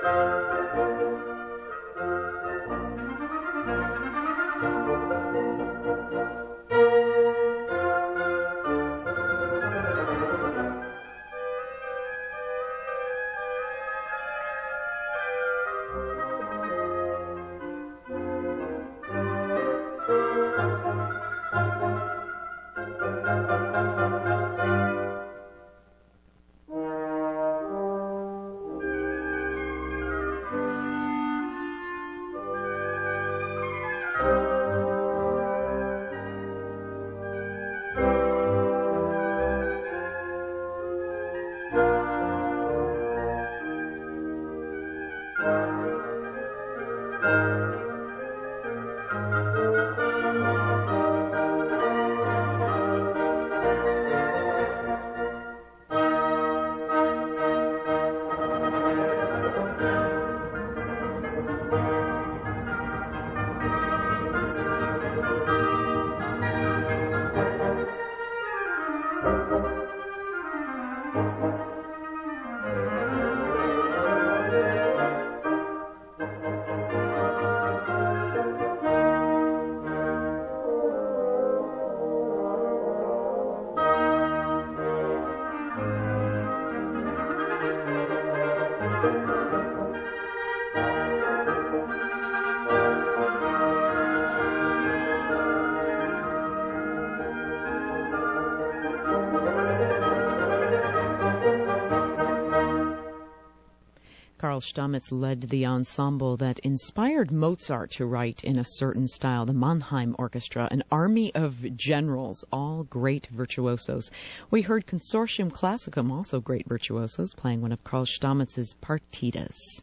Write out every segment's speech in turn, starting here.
Karl Stamitz led the ensemble that inspired Mozart to write in a certain style, the Mannheim Orchestra, an army of generals, all great virtuosos. We heard Consortium Classicum, also great virtuosos, playing one of Karl Stamitz's partitas.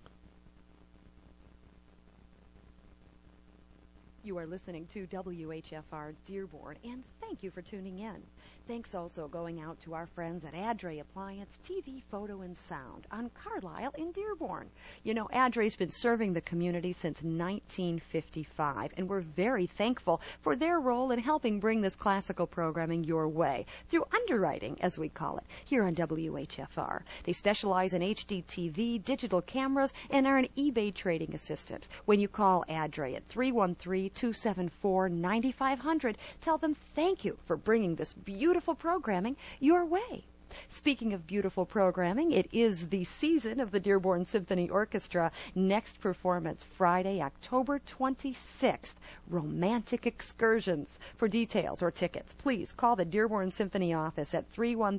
You are listening to WHFR Dearborn, and thank you for tuning in. Thanks also going out to our friends at Adre Appliance TV, Photo, and Sound on Carlisle in Dearborn. You know, Adre's been serving the community since 1955, and we're very thankful for their role in helping bring this classical programming your way through underwriting, as we call it, here on WHFR. They specialize in HD TV, digital cameras, and are an eBay trading assistant. When you call Adre at 313-274-9500, tell them thank you for bringing this beautiful programming your way. Speaking of beautiful programming, it is the season of the Dearborn Symphony Orchestra. Next performance, Friday, October 26th, Romantic Excursions. For details or tickets, please call the Dearborn Symphony office at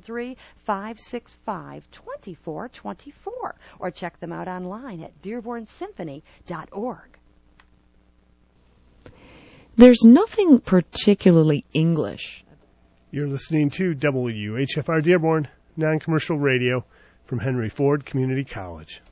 313-565-2424 or check them out online at dearbornsymphony.org. There's nothing particularly English. You're listening to WHFR Dearborn, non-commercial radio from Henry Ford Community College.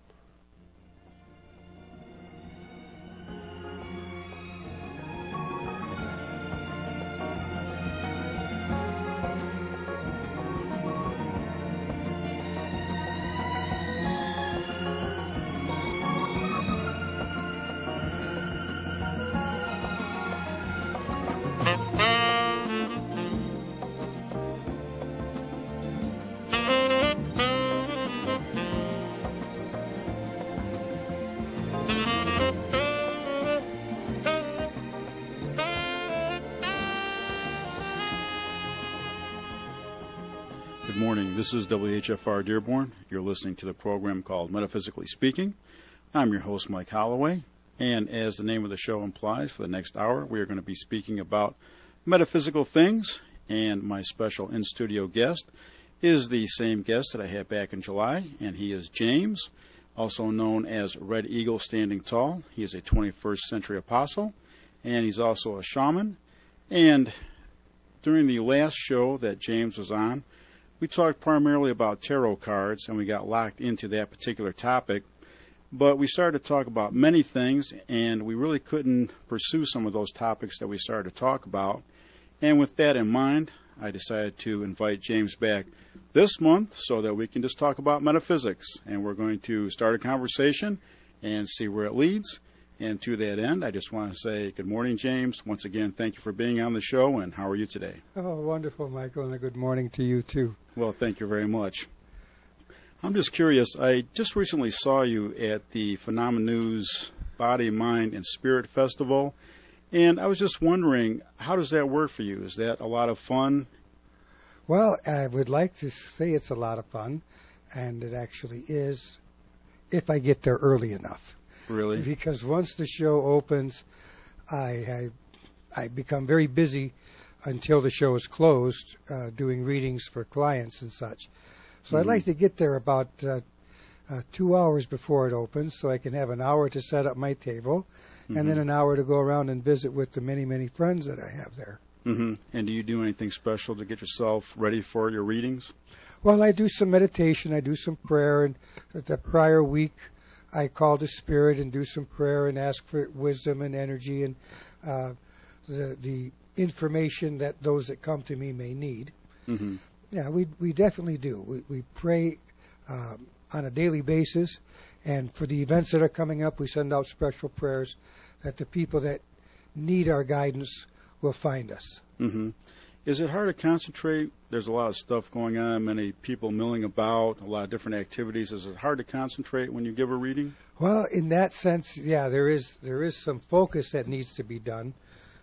This is WHFR Dearborn. You're listening to the program called Metaphysically Speaking. I'm your host, Mike Holloway, and as the name of the show implies, for the next hour, we are going to be speaking about metaphysical things, and my special in-studio guest is the same guest that I had back in July, and he is James, also known as Red Eagle Standing Tall. He is a 21st century apostle, and he's also a shaman. And during the last show that James was on, we talked primarily about tarot cards, and we got locked into that particular topic. But we started to talk about many things, and we really couldn't pursue some of those topics that we started to talk about. And with that in mind, I decided to invite James back this month so that we can just talk about metaphysics. And we're going to start a conversation and see where it leads. And to that end, I just want to say good morning, James. Once again, thank you for being on the show, and how are you today? Oh, wonderful, Michael, and a good morning to you, too. Well, thank you very much. I'm just curious. I just recently saw you at the Phenomena News Body, Mind, and Spirit Festival, and I was just wondering, how does that work for you? Is that a lot of fun? Well, I would like to say it's a lot of fun, and it actually is if I get there early enough. Really? Because once the show opens, I become very busy until the show is closed, doing readings for clients and such. So I'd like to get there about 2 hours before it opens, so I can have an hour to set up my table, and then an hour to go around and visit with the many, many friends that I have there. Mm-hmm. And do you do anything special to get yourself ready for your readings? Well, I do some meditation, I do some prayer, and the prior week I call the Spirit and do some prayer and ask for wisdom and energy and the information that those that come to me may need. Mm-hmm. Yeah, we definitely do. We pray on a daily basis, and for the events that are coming up, we send out special prayers that the people that need our guidance will find us. Mm-hmm. Is it hard to concentrate? There's a lot of stuff going on, many people milling about, a lot of different activities. Is it hard to concentrate when you give a reading? Well, in that sense, yeah, there is some focus that needs to be done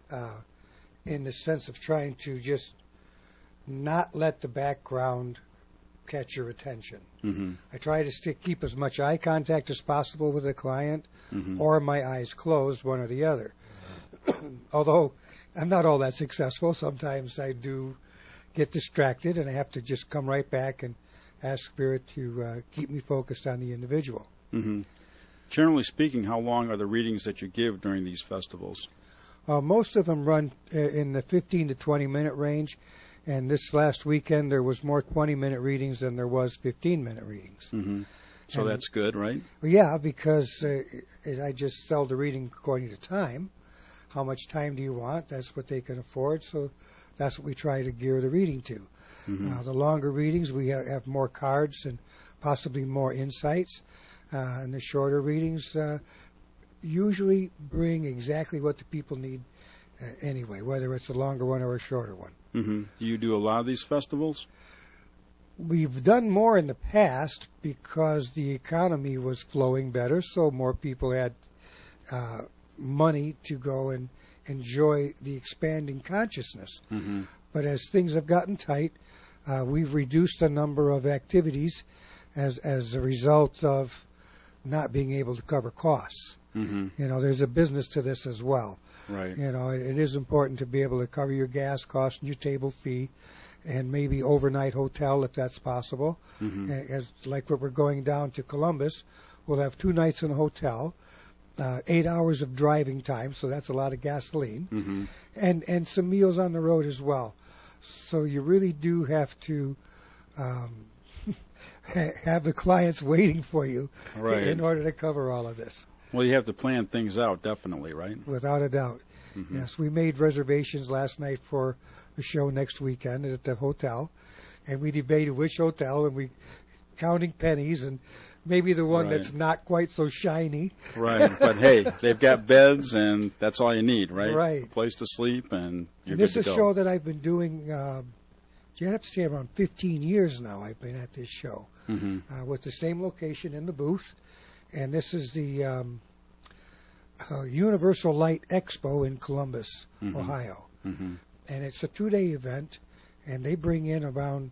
in the sense of trying to just not let the background catch your attention. Mm-hmm. I try to keep as much eye contact as possible with the client, or my eyes closed, one or the other. Although I'm not all that successful, sometimes I do get distracted, and I have to just come right back and ask Spirit to keep me focused on the individual. Mm-hmm. Generally speaking, how long are the readings that you give during these festivals? Most of them run in the 15 to 20-minute range, and this last weekend there was more 20-minute readings than there was 15-minute readings. Mm-hmm. So and, that's good, right? Well, yeah, because I just sell the reading according to time. How much time do you want? That's what they can afford, so that's what we try to gear the reading to. Mm-hmm. The longer readings, we have more cards and possibly more insights. And the shorter readings usually bring exactly what the people need anyway, whether it's a longer one or a shorter one. Mm-hmm. Do you do a lot of these festivals? We've done more in the past because the economy was flowing better, so more people had money to go and enjoy the expanding consciousness. Mm-hmm. But as things have gotten tight, we've reduced the number of activities as a result of not being able to cover costs. Mm-hmm. You know, there's a business to this as well. Right. You know, it is important to be able to cover your gas cost and your table fee, and maybe overnight hotel if that's possible. Mm-hmm. As like what we're going down to Columbus, we'll have 2 nights in a hotel, 8 hours of driving time, so that's a lot of gasoline, mm-hmm. and some meals on the road as well. So you really do have to have the clients waiting for you in order to cover all of this. Well, you have to plan things out, definitely, right? Without a doubt. Mm-hmm. Yes, we made reservations last night for the show next weekend at the hotel, and we debated which hotel, and we counting pennies, and maybe the one that's not quite so shiny. Right, but hey, they've got beds, and that's all you need, right? Right. A place to sleep, and you're this good to go. This is a show that I've been doing, you have to say around 15 years now I've been at this show, with the same location in the booth, and this is the Universal Light Expo in Columbus, Ohio. Mm-hmm. And it's a 2-day event, and they bring in around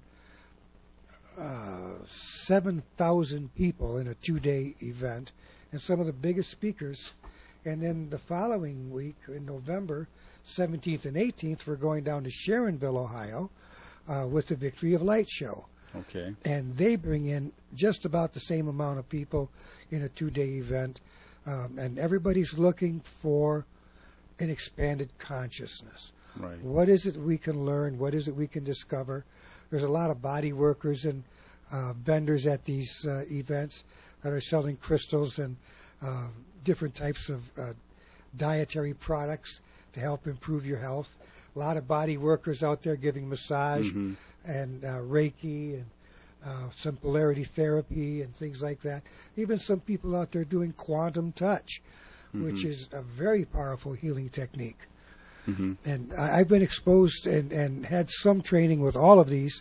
7,000 people in a 2-day event, and some of the biggest speakers. And then the following week, in November 17th and 18th, we're going down to Sharonville, Ohio, with the Victory of Light show. Okay. And they bring in just about the same amount of people in a 2-day event, and everybody's looking for an expanded consciousness. Right. What is it we can learn? What is it we can discover? There's a lot of body workers and vendors at these events that are selling crystals and different types of dietary products to help improve your health. A lot of body workers out there giving massage and Reiki and some polarity therapy and things like that. Even some people out there doing quantum touch, which is a very powerful healing technique. Mm-hmm. And I've been exposed and had some training with all of these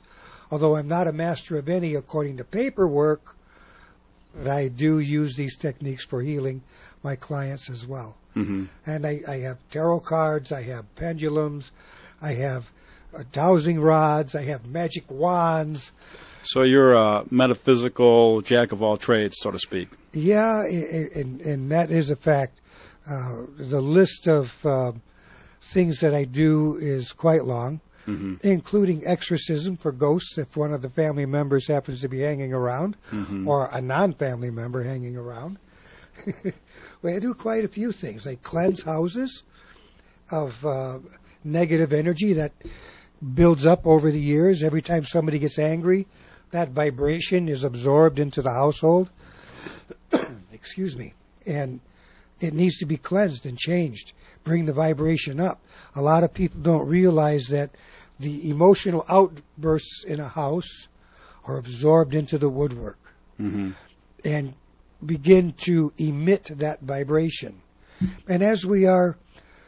although I'm not a master of any according to paperwork, but I do use these techniques for healing my clients as well. Mm-hmm. And I have tarot cards, I have pendulums, I have dowsing rods, I have magic wands. So you're a metaphysical jack of all trades, so to speak. Yeah, and that is a fact. The list of things that I do is quite long, Mm-hmm. including exorcism for ghosts if one of the family members happens to be hanging around, Mm-hmm. or a non-family member hanging around. Well, I do quite a few things. I cleanse houses of negative energy that builds up over the years. Every time somebody gets angry, that vibration is absorbed into the household. Excuse me. And it needs to be cleansed and changed. Bring the vibration up. A lot of people don't realize that the emotional outbursts in a house are absorbed into the woodwork Mm-hmm. and begin to emit that vibration. And as we are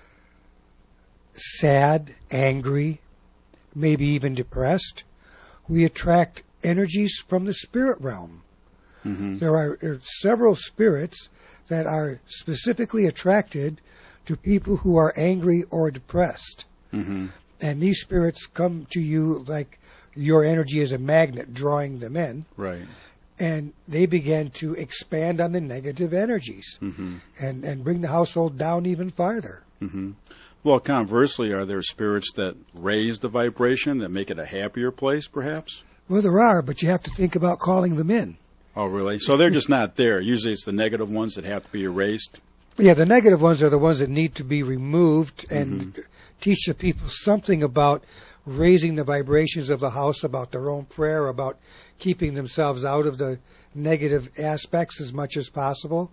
sad, angry, maybe even depressed, we attract energies from the spirit realm. Mm-hmm. There are several spirits that are specifically attracted to people who are angry or depressed. Mm-hmm. And these spirits come to you like your energy is a magnet drawing them in, Right. and they begin to expand on the negative energies Mm-hmm. and bring the household down even farther. Mm-hmm. Well, conversely, are there spirits that raise the vibration, that make it a happier place, perhaps? Well, there are, but you have to think about calling them in. Oh, really? So they're just not there. Usually it's the negative ones that have to be erased. Yeah, the negative ones are the ones that need to be removed and teach the people something about raising the vibrations of the house, about their own prayer, about keeping themselves out of the negative aspects as much as possible.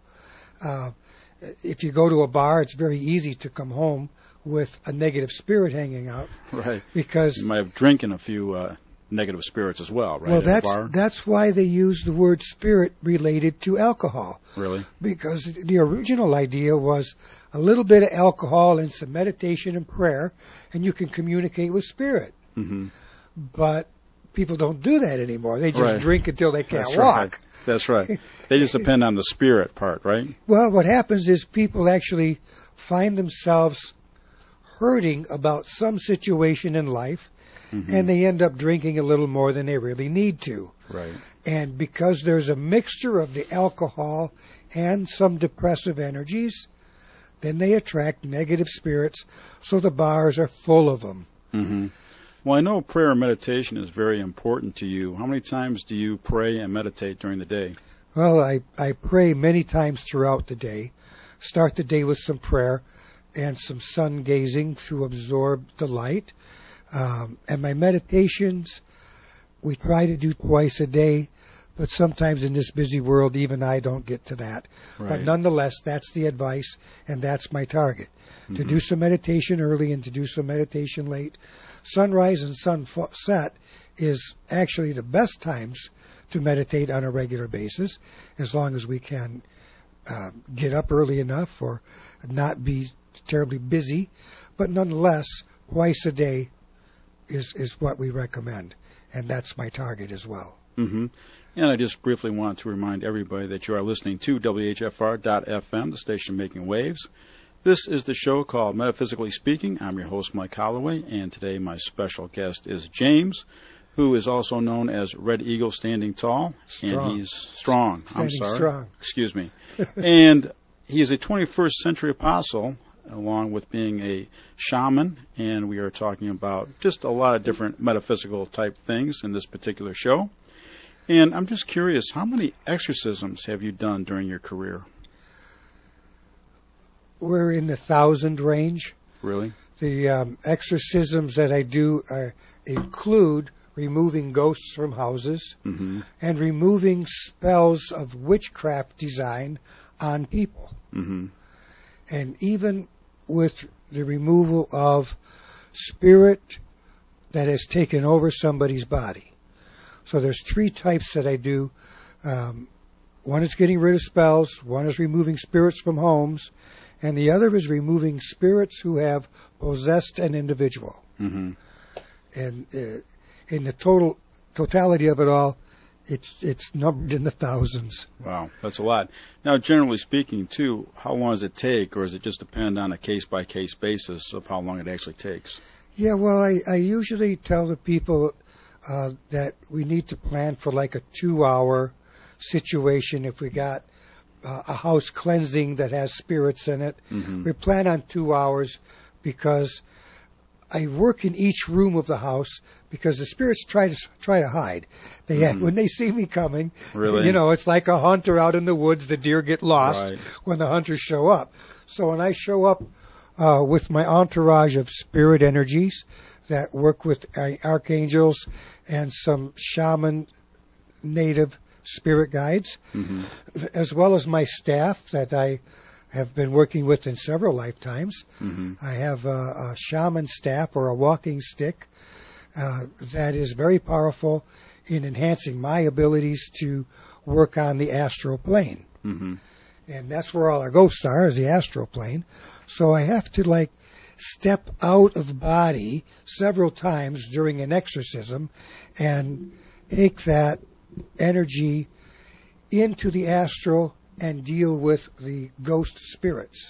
If you go to a bar, it's very easy to come home with a negative spirit hanging out. Right. Because You might have drinking a few negative spirits as well, right? well, at a bar? that's why they use the word spirit related to alcohol. Really? Because the original idea was a little bit of alcohol and some meditation and prayer, and you can communicate with spirit. Mm-hmm. But people don't do that anymore. They just Right. drink until they can't That's walk. right. That's right. They just depend on the spirit part, right? Well, what happens is people actually find themselves hurting about some situation in life, Mm-hmm. and they end up drinking a little more than they really need to. Right. And because there's a mixture of the alcohol and some depressive energies, then they attract negative spirits, so the bars are full of them. Mm-hmm. Well, I know prayer and meditation is very important to you. How many times do you pray and meditate during the day? Well, I pray many times throughout the day. Start the day with some prayer and some sun gazing to absorb the light. And my meditations, we try to do twice a day, but sometimes in this busy world, even I don't get to that. Right. But nonetheless, that's the advice, and that's my target. Mm-hmm. To do some meditation early and to do some meditation late. Sunrise and sunset is actually the best times to meditate on a regular basis, as long as we can get up early enough or not be terribly busy. But nonetheless, twice a day is what we recommend, and that's my target as well. Mm-hmm. And I just briefly want to remind everybody that you are listening to WHFR.FM, the station making waves. This is the show called Metaphysically Speaking. I'm your host, Mike Holloway, and today my special guest is James, who is also known as Red Eagle Standing Tall. Strong. And he's strong. I'm Standing sorry. strong. Excuse me. And he's a 21st century apostle, along with being a shaman, and we are talking about just a lot of different metaphysical type things in this particular show. And I'm just curious, how many exorcisms have you done during your career? We're in the 1,000 range. Really? The exorcisms that I do include removing ghosts from houses Mm-hmm. and removing spells of witchcraft design on people. Mm-hmm. And even with the removal of spirit that has taken over somebody's body. So there's 3 types that I do. One is getting rid of spells, one is removing spirits from homes, and the other is removing spirits who have possessed an individual. Mm-hmm. And in the total totality of it all, it's numbered in the thousands. Wow, that's a lot. Now, generally speaking, too, how long does it take, or does it just depend on a case-by-case basis of how long it actually takes? Yeah, well, I usually tell the people that we need to plan for like a 2-hour situation. If we got a house cleansing that has spirits in it, we plan on 2 hours, because I work in each room of the house, because the spirits try to hide. When they see me coming, really? It's like a hunter out in the woods. The deer get lost Right. when the hunters show up. So when I show up with my entourage of spirit energies that work with archangels and some shaman native spirit guides, as well as my staff that I have been working with in several lifetimes. I have a shaman staff, or a walking stick, that is very powerful in enhancing my abilities to work on the astral plane. And that's where all our ghosts are, is the astral plane. So I have to step out of body several times during an exorcism and take that energy into the astral and deal with the ghost spirits.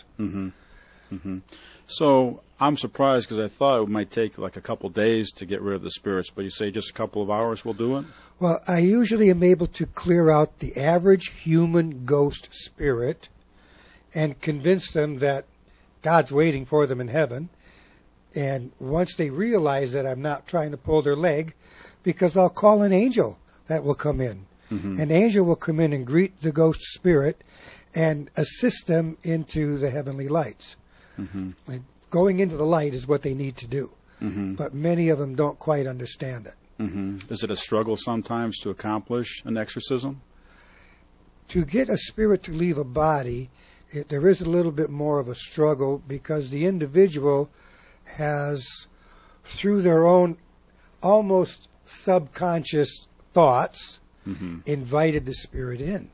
So I'm surprised, because I thought it might take like a couple days to get rid of the spirits, but you say just a couple of hours will do it? Well, I usually am able to clear out the average human ghost spirit and convince them that God's waiting for them in heaven. And once they realize that I'm not trying to pull their leg, because I'll call an angel that will come in. An angel will come in and greet the ghost spirit and assist them into the heavenly lights. And going into the light is what they need to do. But many of them don't quite understand it. Is it a struggle sometimes to accomplish an exorcism? To get a spirit to leave a body, there is a little bit more of a struggle, because the individual has, through their own almost subconscious thoughts, invited the spirit in.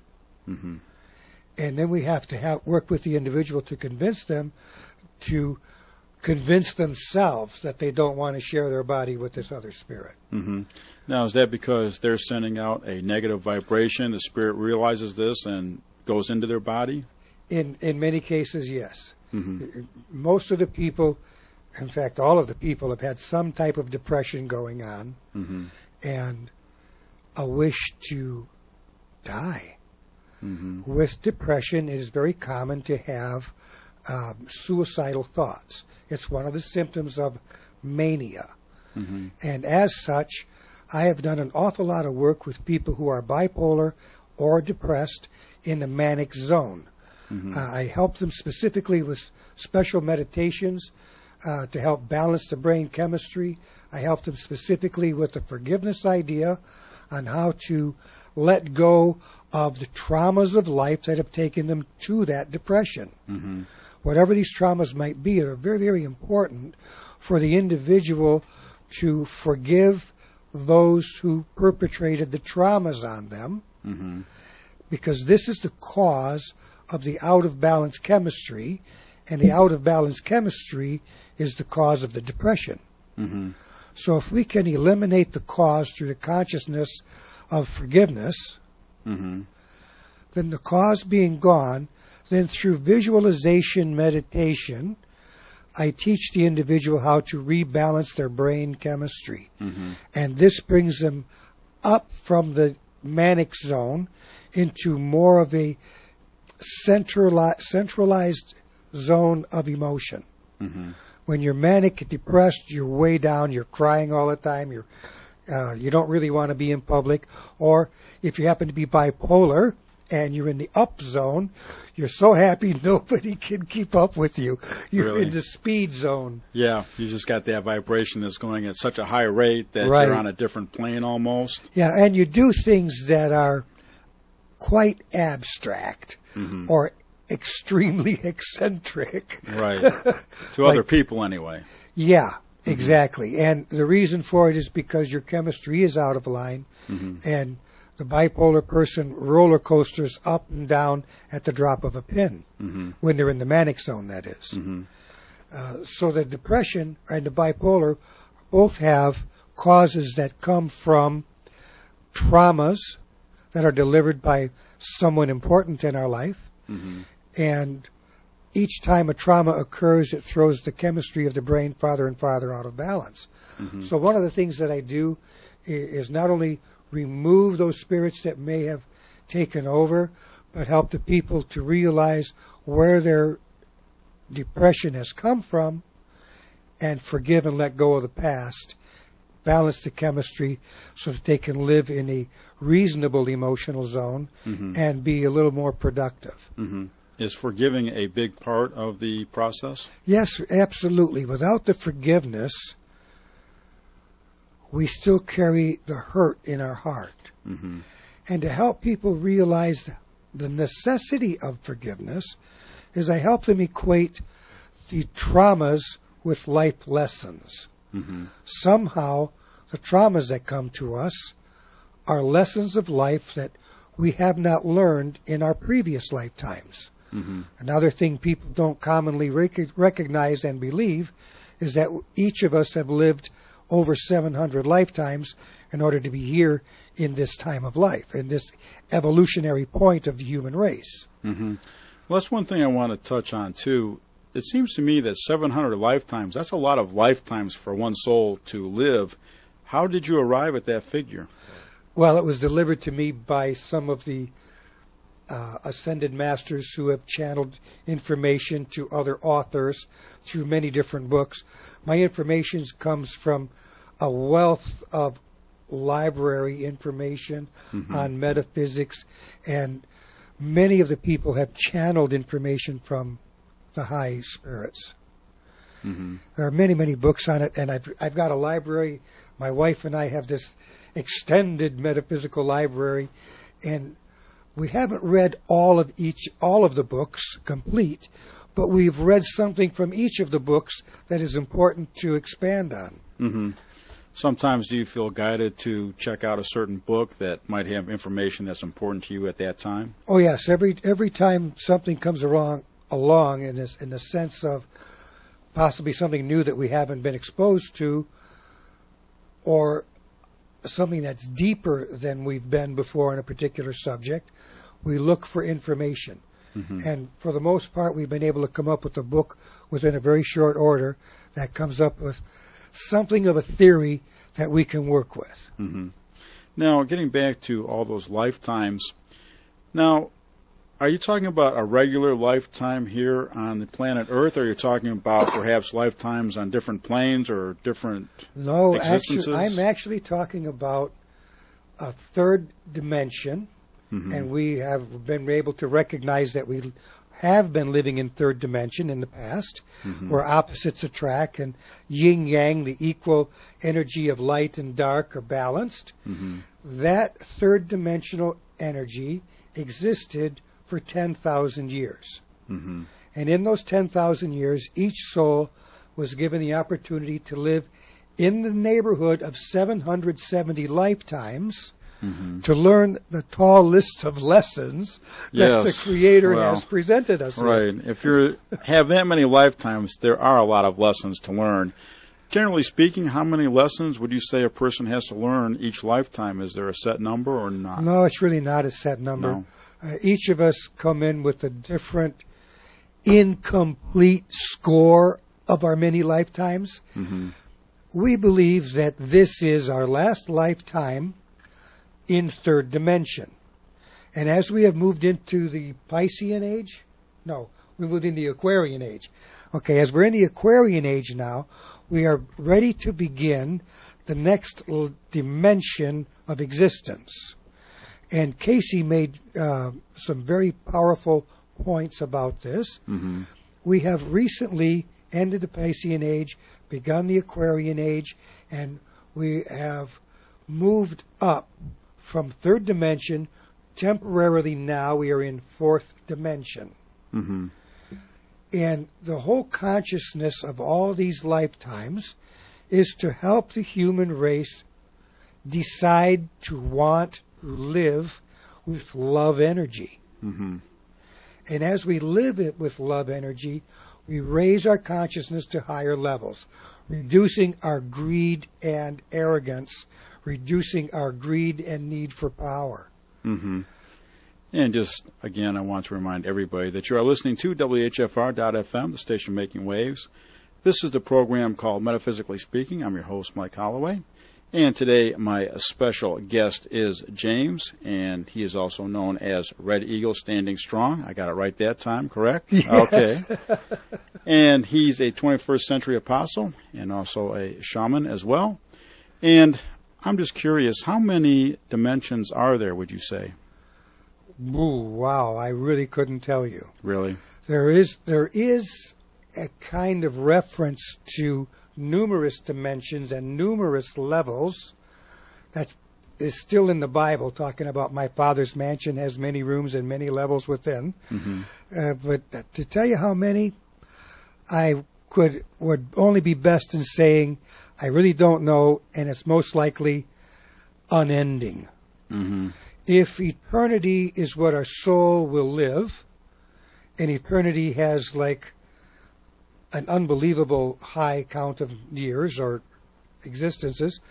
And then we have to work with the individual to convince them to convince themselves that they don't want to share their body with this other spirit. Now, is that because they're sending out a negative vibration? The spirit realizes this and goes into their body? In many cases, yes. Most of the people, in fact, all of the people, have had some type of depression going on and a wish to die. With depression, it is very common to have suicidal thoughts. It's one of the symptoms of mania. And as such, I have done an awful lot of work with people who are bipolar or depressed in the manic zone. I help them specifically with special meditations to help balance the brain chemistry. I help them specifically with the forgiveness idea on how to let go of the traumas of life that have taken them to that depression. Whatever these traumas might be, are very, very important for the individual to forgive those who perpetrated the traumas on them, because this is the cause of the out-of-balance chemistry, and the out-of-balance chemistry is the cause of the depression. So if we can eliminate the cause through the consciousness of forgiveness, then the cause being gone, then through visualization meditation, I teach the individual how to rebalance their brain chemistry. And this brings them up from the manic zone into more of a centralized zone of emotion. When you're manic, depressed, you're way down, you're crying all the time, you don't really want to be in public. Or if you happen to be bipolar and you're in the up zone, you're so happy nobody can keep up with you. You're in the speed zone. Yeah, you just got that vibration that's going at such a high rate that you're on a different plane almost. Yeah, and you do things that are quite abstract or extremely eccentric. Right. To other people anyway. Yeah, exactly. And the reason for it is because your chemistry is out of line, and the bipolar person roller coasters up and down at the drop of a pin when they're in the manic zone, that is. So the depression and the bipolar both have causes that come from traumas that are delivered by someone important in our life. Mm-hmm. And each time a trauma occurs, it throws the chemistry of the brain farther and farther out of balance. Mm-hmm. So one of the things that I do is not only remove those spirits that may have taken over, but help the people to realize where their depression has come from and forgive and let go of the past, balance the chemistry so that they can live in a reasonable emotional zone Mm-hmm. and be a little more productive. Mm-hmm. Is forgiving a big part of the process? Yes, absolutely. Without the forgiveness, we still carry the hurt in our heart. Mm-hmm. And to help people realize the necessity of forgiveness is I help them equate the traumas with life lessons. Mm-hmm. Somehow, the traumas that come to us are lessons of life that we have not learned in our previous lifetimes. Mm-hmm. Another thing people don't commonly recognize and believe is that each of us have lived over 700 lifetimes in order to be here in this time of life, in this evolutionary point of the human race. Mm-hmm. Well, that's one thing I want to touch on, too. It seems to me that 700 lifetimes, that's a lot of lifetimes for one soul to live. How did you arrive at that figure? Well, it was delivered to me by some of the ascended masters who have channeled information to other authors through many different books. My information comes from a wealth of library information Mm-hmm. on metaphysics, and many of the people have channeled information from the high spirits. Mm-hmm. There are many, many books on it, and I've got a library. My wife and I have this extended metaphysical library, and we haven't read all of the books complete, but we've read something from each of the books that is important to expand on. Mm-hmm. Sometimes do you feel guided to check out a certain book that might have information that's important to you at that time? Oh yes, every time something comes along in the sense of possibly something new that we haven't been exposed to, or something that's deeper than we've been before in a particular subject, we look for information. Mm-hmm. And for the most part, we've been able to come up with a book within a very short order that comes up with something of a theory that we can work with. Mm-hmm. Now, getting back to all those lifetimes, now, are you talking about a regular lifetime here on the planet Earth, or are you talking about perhaps lifetimes on different planes or different existences? No, I'm actually talking about a third dimension, Mm-hmm. and we have been able to recognize that we have been living in third dimension in the past, Mm-hmm. where opposites attract and yin-yang, the equal energy of light and dark, are balanced. Mm-hmm. That third dimensional energy existed for 10,000 years. Mm-hmm. And in those 10,000 years, each soul was given the opportunity to live in the neighborhood of 770 lifetimes Mm-hmm. to learn the tall list of lessons that the Creator has presented us Right. with. If you have that many lifetimes, there are a lot of lessons to learn. Generally speaking, how many lessons would you say a person has to learn each lifetime? Is there a set number or not? No, it's really not a set number. No. Each of us come in with a different incomplete score of our many lifetimes. Mm-hmm. We believe that this is our last lifetime in third dimension. And as we have moved into the Piscean age, we moved into the Aquarian age. Okay, as we're in the Aquarian age now, we are ready to begin the next dimension of existence. And Casey made some very powerful points about this. Mm-hmm. We have recently ended the Piscean age, begun the Aquarian age, and we have moved up from third dimension. Temporarily now we are in fourth dimension. Mm-hmm. And the whole consciousness of all these lifetimes is to help the human race decide to want to live with love energy. Mm-hmm. And as we live it with love energy, we raise our consciousness to higher levels, reducing our greed and arrogance, reducing our greed and need for power. Mm-hmm. And just, again, I want to remind everybody that you are listening to WHFR.FM, the station making waves. This is the program called Metaphysically Speaking. I'm your host, Mike Holloway. And today, my special guest is James, and he is also known as Red Eagle Standing Strong. I got it right that time, correct? Yes. Okay. And he's a 21st century apostle and also a shaman as well. And I'm just curious, how many dimensions are there, would you say? Ooh, wow, I really couldn't tell you. Really? There is a kind of reference to numerous dimensions and numerous levels that is still in the Bible, talking about my Father's mansion has many rooms and many levels within. Mm-hmm. But to tell you how many, I would only be best in saying I really don't know, and it's most likely unending. Mm-hmm. If eternity is what our soul will live, and eternity has like an unbelievable high count of years or existences,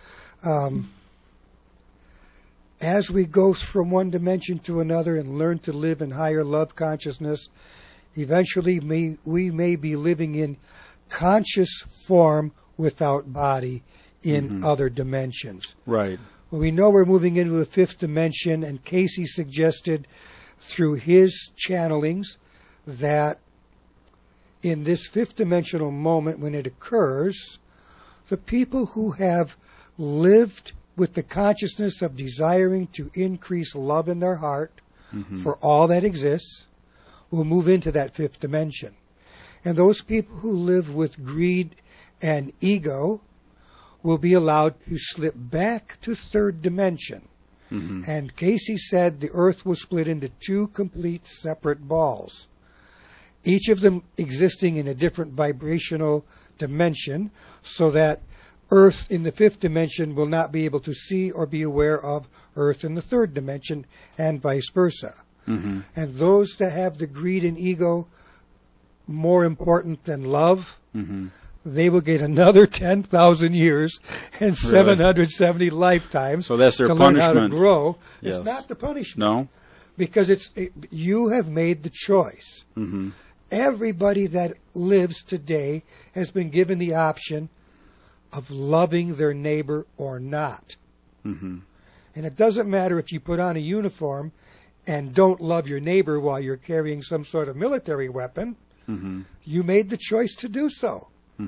as we go from one dimension to another and learn to live in higher love consciousness, eventually we may be living in conscious form without body in other dimensions. Right. Well, we know we're moving into a fifth dimension, and Casey suggested through his channelings that in this fifth dimensional moment, when it occurs, the people who have lived with the consciousness of desiring to increase love in their heart for all that exists will move into that fifth dimension. And those people who live with greed and ego will be allowed to slip back to third dimension. And Casey said the earth will split into two complete separate balls, each of them existing in a different vibrational dimension, so that Earth in the fifth dimension will not be able to see or be aware of Earth in the third dimension, and vice versa. And those that have the greed and ego more important than love, they will get another 10,000 years and 770 lifetimes. So that's their to punishment. Learn how to grow. Yes. It's not the punishment. No? Because you have made the choice. Everybody that lives today has been given the option of loving their neighbor or not. And it doesn't matter if you put on a uniform and don't love your neighbor while you're carrying some sort of military weapon. You made the choice to do so.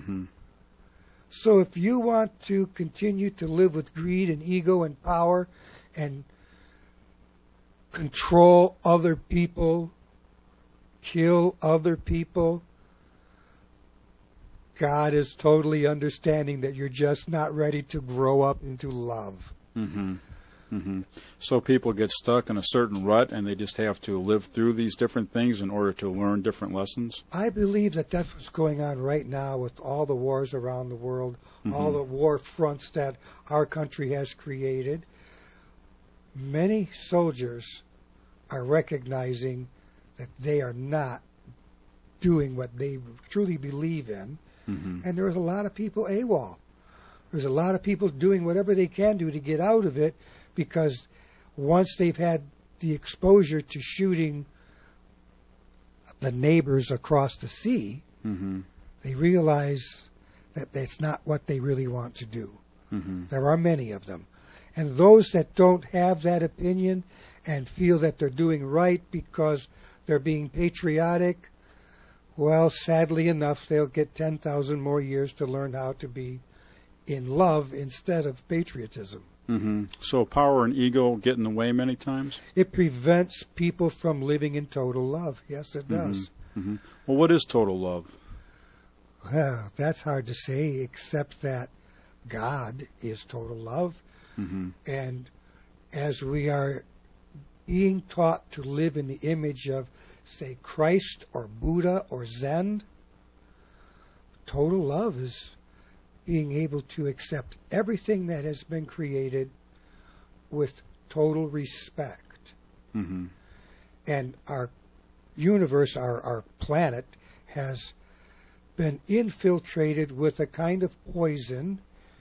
So if you want to continue to live with greed and ego and power and control other people, kill other people, God is totally understanding that you're just not ready to grow up into love. So people get stuck in a certain rut and they just have to live through these different things in order to learn different lessons? I believe that that's what's going on right now with all the wars around the world, all the war fronts that our country has created. Many soldiers are recognizing that they are not doing what they truly believe in. And there's a lot of people AWOL. There's a lot of people doing whatever they can do to get out of it, because once they've had the exposure to shooting the neighbors across the sea, they realize that that's not what they really want to do. There are many of them. And those that don't have that opinion and feel that they're doing right because they're being patriotic, well, sadly enough, they'll get 10,000 more years to learn how to be in love instead of patriotism. So power and ego get in the way many times? It prevents people from living in total love. Yes, it does. Well, what is total love? Well, that's hard to say, except that God is total love. And as we are being taught to live in the image of, say, Christ or Buddha or Zen, total love is being able to accept everything that has been created with total respect. And our universe, our planet, has been infiltrated with a kind of poison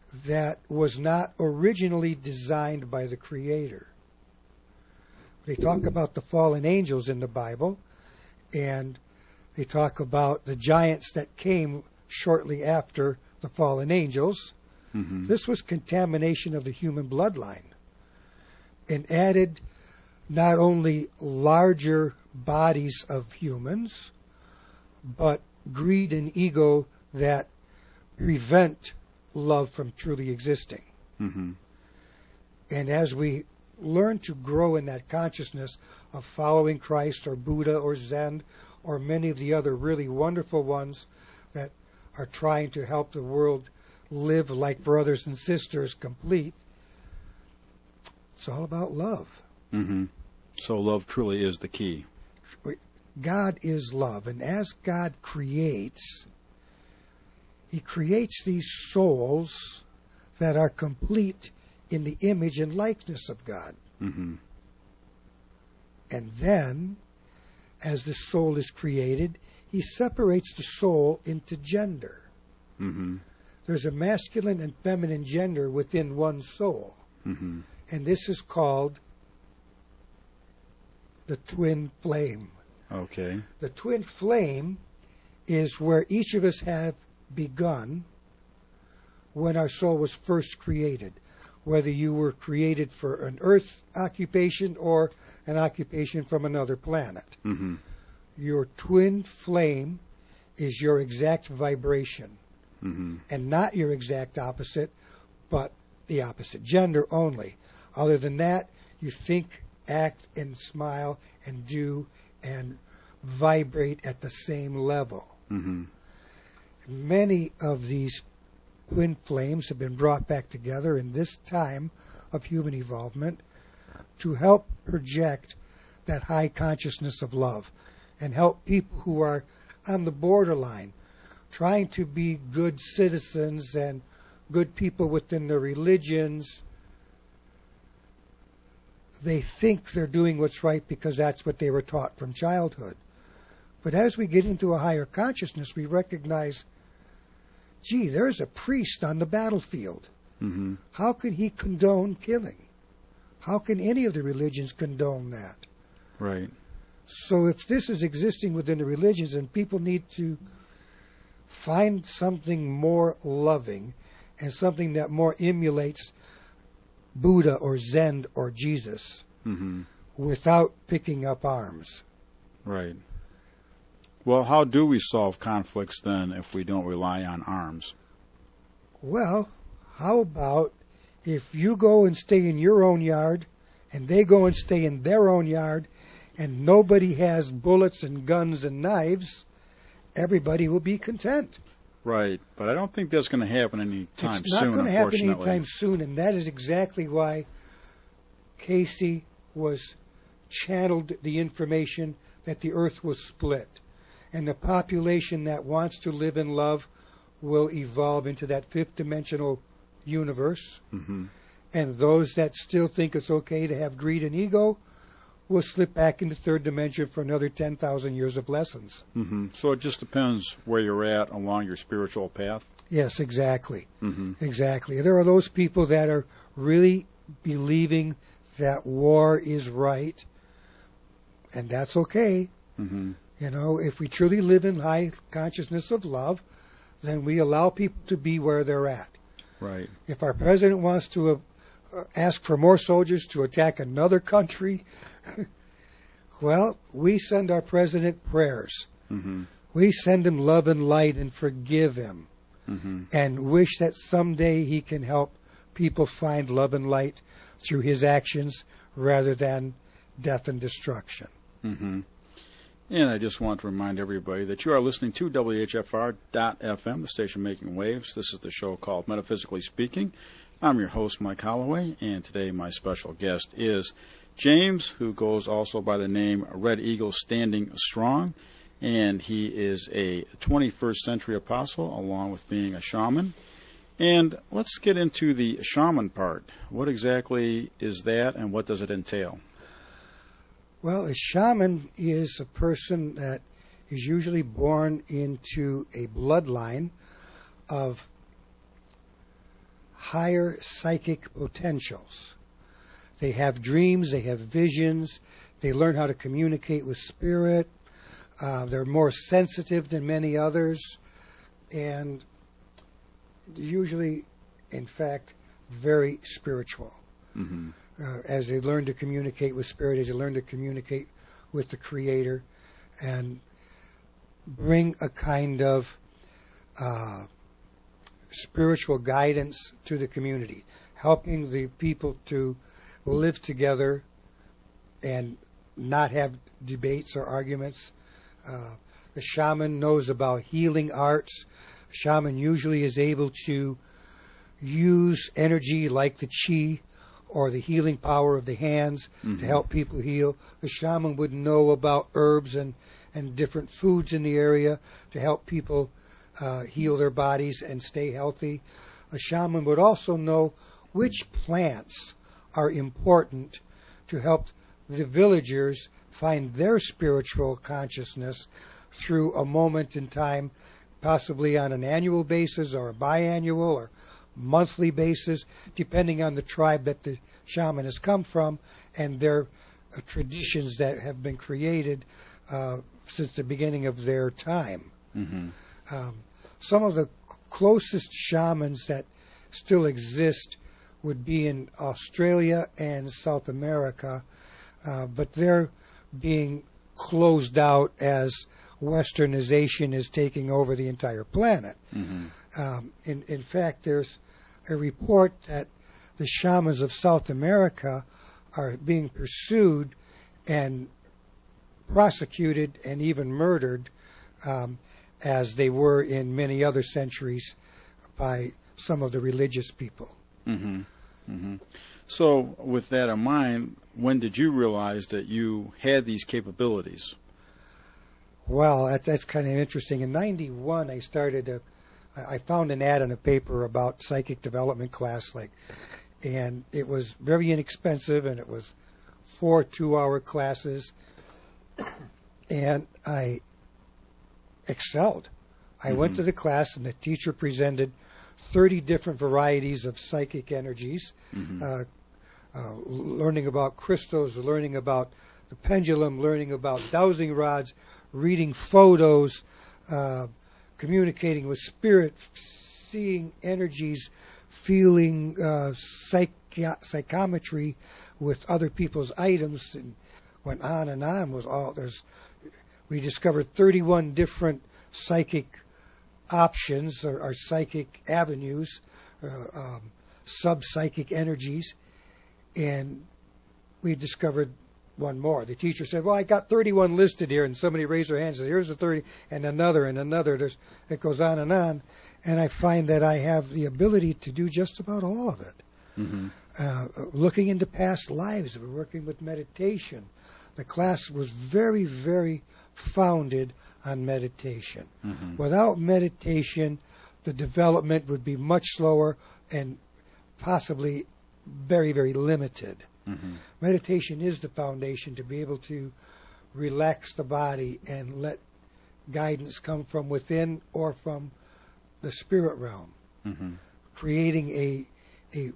that was not originally designed by the Creator. They talk about the fallen angels in the Bible, and they talk about the giants that came shortly after the fallen angels. Mm-hmm. This was contamination of the human bloodline and added not only larger bodies of humans, but greed and ego that prevent love from truly existing. Mm-hmm. And as we learn to grow in that consciousness of following Christ or Buddha or Zen or many of the other really wonderful ones that are trying to help the world live like brothers and sisters complete, it's all about love. Mm-hmm. So love truly is the key. God is love, and as God creates, He creates these souls that are complete in the image and likeness of God. Mm-hmm. And then, as the soul is created, He separates the soul into gender. Mm-hmm. There's a masculine and feminine gender within one soul. Mm-hmm. And this is called the twin flame. Okay. The twin flame is where each of us have begun when our soul was first created, whether you were created for an earth occupation or an occupation from another planet. Mm-hmm. Your twin flame is your exact vibration, Mm-hmm. and not your exact opposite, but the opposite gender only. Other than that, you think, act, and smile, and do, and vibrate at the same level. Mm-hmm. Many of these twin flames have been brought back together in this time of human evolvement to help project that high consciousness of love and help people who are on the borderline, trying to be good citizens and good people within their religions. They think they're doing what's right because that's what they were taught from childhood. But as we get into a higher consciousness, we recognize, gee, there's a priest on the battlefield. Mm-hmm. How can he condone killing? How can any of the religions condone that? Right. So if this is existing within the religions, then people need to find something more loving and something that more emulates Buddha or Zen or Jesus Mm-hmm. without picking up arms. Right. Well, how do we solve conflicts then if we don't rely on arms? Well, how about if you go and stay in your own yard and they go and stay in their own yard and nobody has bullets and guns and knives, everybody will be content. Right, but I don't think that's going to happen anytime It's not soon, going to happen unfortunately. anytime soon, and that is exactly why Casey was channeled the information that the earth was split. And the population that wants to live in love will evolve into that fifth dimensional universe. Mm-hmm. And those that still think it's okay to have greed and ego will slip back into third dimension for another 10,000 years of lessons. Mm-hmm. So it just depends where you're at along your spiritual path. Yes, exactly. Mm-hmm. Exactly. There are those people that are really believing that war is right, and that's okay. Mm-hmm. You know, if we truly live in high consciousness of love, then we allow people to be where they're at. Right. If our president wants to ask for more soldiers to attack another country, well, we send our president prayers. Mm-hmm. We send him love and light and forgive him, Mm-hmm. and wish that someday he can help people find love and light through his actions rather than death and destruction. Mm-hmm. And I just want to remind everybody that you are listening to WHFR.FM, the station making waves. This is the show called Metaphysically Speaking. I'm your host, Mike Holloway, and today my special guest is James, who goes also by the name Red Eagle Standing Strong, and he is a 21st century apostle along with being a shaman. And let's get into the shaman part. What exactly is that, and what does it entail? Well, a shaman is a person that is usually born into a bloodline of higher psychic potentials. They have dreams, they have visions, they learn how to communicate with spirit, they're more sensitive than many others, and usually, in fact, very spiritual. Mm-hmm. As they learn to communicate with spirit, as they learn to communicate with the Creator, and bring a kind of spiritual guidance to the community, helping the people to live together and not have debates or arguments. The shaman knows about healing arts. The shaman usually is able to use energy like the chi or the healing power of the hands to help people heal. The shaman would know about herbs and different foods in the area to help people heal their bodies and stay healthy. A shaman would also know which plants are important to help the villagers find their spiritual consciousness through a moment in time, possibly on an annual basis or a biannual or monthly basis, depending on the tribe that the shaman has come from and their traditions that have been created since the beginning of their time. Some of the closest shamans that still exist would be in Australia and South America, but they're being closed out as westernization is taking over the entire planet. In fact, there's a report that the shamans of South America are being pursued and prosecuted and even murdered as they were in many other centuries by some of the religious people. So with that in mind, when did you realize that you had these capabilities? Well, that's kind of interesting. In 91, I found an ad in a paper about psychic development class, and it was very inexpensive, and it was 4 2-hour classes, and I excelled. I went to the class, and the teacher presented 30 different varieties of psychic energies, learning about crystals, learning about the pendulum, learning about dowsing rods, reading photos, communicating with spirit, seeing energies, feeling psychometry with other people's items, and went on and on. We discovered 31 different psychic options or psychic avenues, sub-psychic energies, and we discovered one more. The teacher said, well, I got 31 listed here, and somebody raised their hand and said, here's the 30, and another, and another. It goes on, and I find that I have the ability to do just about all of it. Looking into past lives, we're working with meditation. The class was very, very founded on meditation. Without meditation, the development would be much slower and possibly very, very limited. Meditation is the foundation to be able to relax the body and let guidance come from within or from the spirit realm, creating a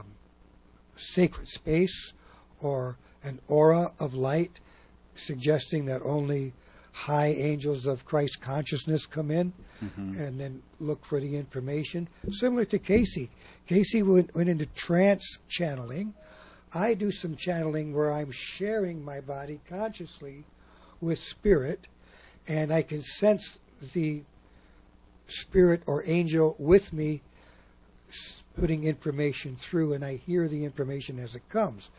sacred space or an aura of light, suggesting that only high angels of Christ consciousness come in, and then look for the information. Similar to Casey. Casey went into trance channeling. I do some channeling where I'm sharing my body consciously with spirit, and I can sense the spirit or angel with me putting information through, and I hear the information as it comes.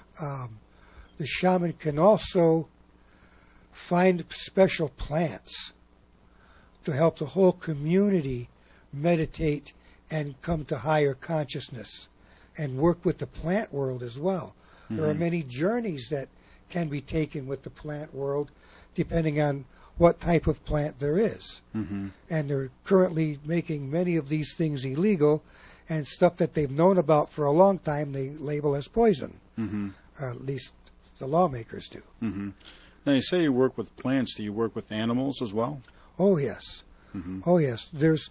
The shaman can also find special plants to help the whole community meditate and come to higher consciousness, and work with the plant world as well. There are many journeys that can be taken with the plant world depending on what type of plant there is. And they're currently making many of these things illegal, and stuff that they've known about for a long time they label as poison. At least the lawmakers do. Now, you say you work with plants. Do you work with animals as well? Oh, yes. Oh, yes. There's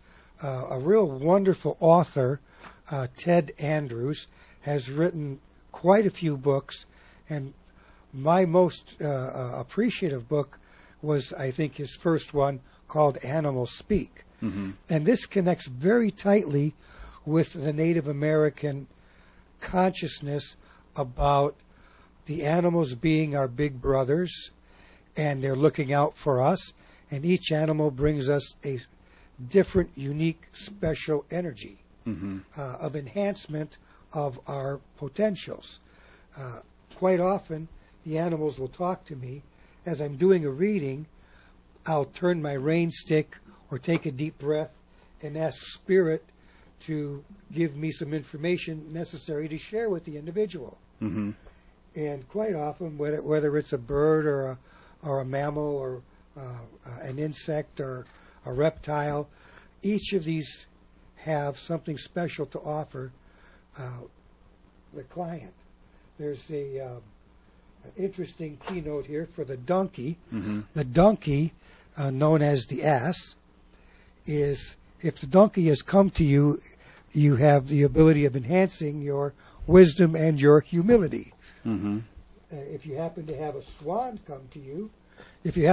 a real wonderful author, Ted Andrews, has written quite a few books, and my most appreciative book was, I think, his first one called Animals Speak. Mm-hmm. And this connects very tightly with the Native American consciousness about the animals being our big brothers, and they're looking out for us, and each animal brings us a different, unique, special energy Mm-hmm. of enhancement of our potentials. Quite often, the animals will talk to me. As I'm doing a reading, I'll turn my rain stick or take a deep breath and ask Spirit to give me some information necessary to share with the individual. Mm-hmm. And quite often, whether it's a bird or a mammal or an insect or a reptile, each of these have something special to offer the client. There's an interesting keynote here for the donkey. Mm-hmm. The donkey, known as the ass, is if the donkey has come to you, you have the ability of enhancing your wisdom and your humility. Mm-hmm. If you happen to have a swan come to you, the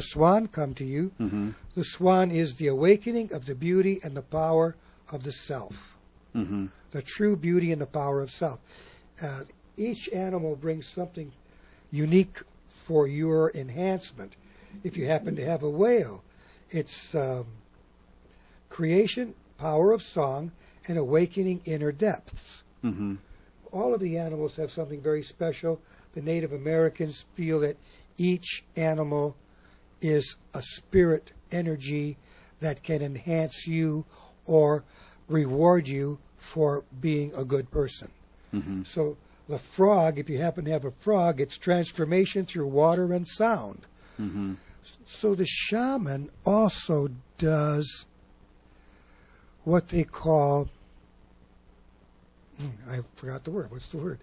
swan is the awakening of the beauty and the power of the self. Mm-hmm. The true beauty and the power of self. Each animal brings something unique for your enhancement. If you happen to have a whale, it's creation, power of song, and awakening inner depths. Mm-hmm. All of the animals have something very special. The Native Americans feel that each animal is a spirit energy that can enhance you or reward you for being a good person. Mm-hmm. So the frog, if you happen to have a frog, it's transformation through water and sound. Mm-hmm. So the shaman also does what they call, I forgot the word. What's the word?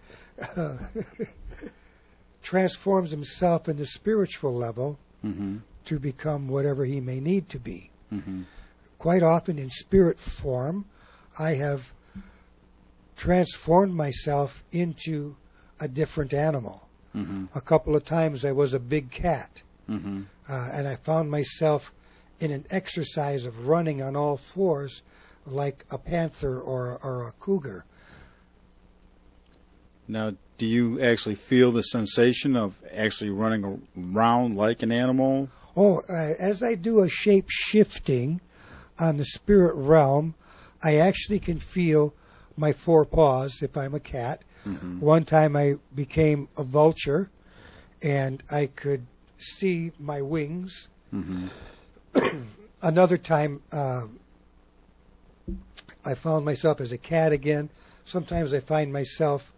Transforms himself in the spiritual level Mm-hmm. to become whatever he may need to be. Mm-hmm. Quite often in spirit form, I have transformed myself into a different animal. Mm-hmm. A couple of times I was a big cat, Mm-hmm. and I found myself in an exercise of running on all fours like a panther or a cougar. Now, do you actually feel the sensation of actually running around like an animal? Oh, as I do a shape shifting on the spirit realm, I actually can feel my four paws if I'm a cat. Mm-hmm. One time I became a vulture and I could see my wings. Mm-hmm. Another time I found myself as a cat again. Sometimes I find myself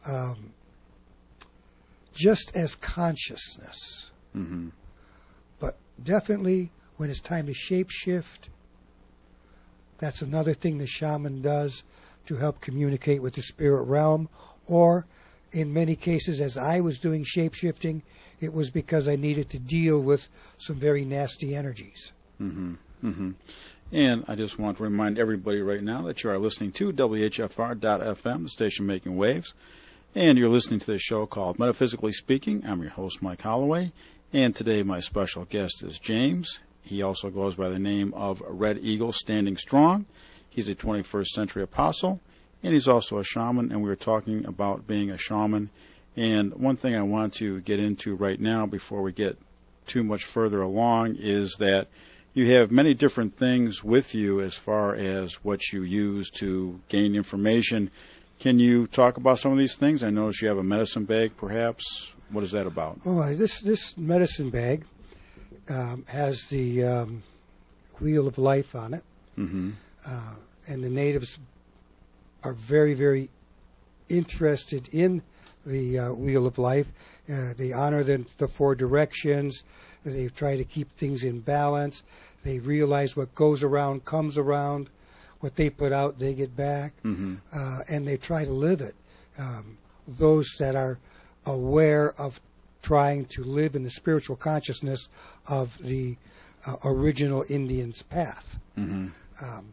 just as consciousness. Mm-hmm. But definitely when it's time to shapeshift, that's another thing the shaman does to help communicate with the spirit realm. Or in many cases, as I was doing shapeshifting, it was because I needed to deal with some very nasty energies. Mm-hmm. Mm-hmm. And I just want to remind everybody right now that you are listening to WHFR.FM, the station making waves. And you're listening to this show called Metaphysically Speaking. I'm your host, Mike Holloway. And today my special guest is James. He also goes by the name of Red Eagle Standing Strong. He's a 21st century apostle. And he's also a shaman. And we were talking about being a shaman. And one thing I want to get into right now before we get too much further along is that you have many different things with you as far as what you use to gain information. Can you talk about some of these things? I notice you have a medicine bag, perhaps. What is that about? Oh, this medicine bag has the wheel of life on it. Mm-hmm. And the natives are very, very interested in the wheel of life. They honor the four directions. They try to keep things in balance. They realize what goes around comes around. What they put out, they get back. Mm-hmm. And they try to live it. Those that are aware of trying to live in the spiritual consciousness of the original Indian's path. Mm-hmm.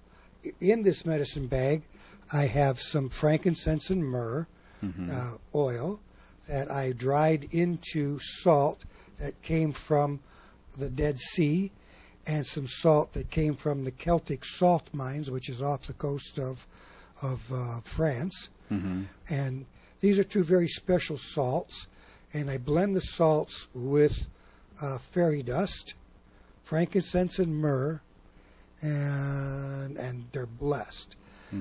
in this medicine bag, I have some frankincense and myrrh oil that I dried into salt that came from the Dead Sea, and some salt that came from the Celtic salt mines, which is off the coast of France. And these are two very special salts, and I blend the salts with fairy dust, frankincense, and myrrh, and they're blessed.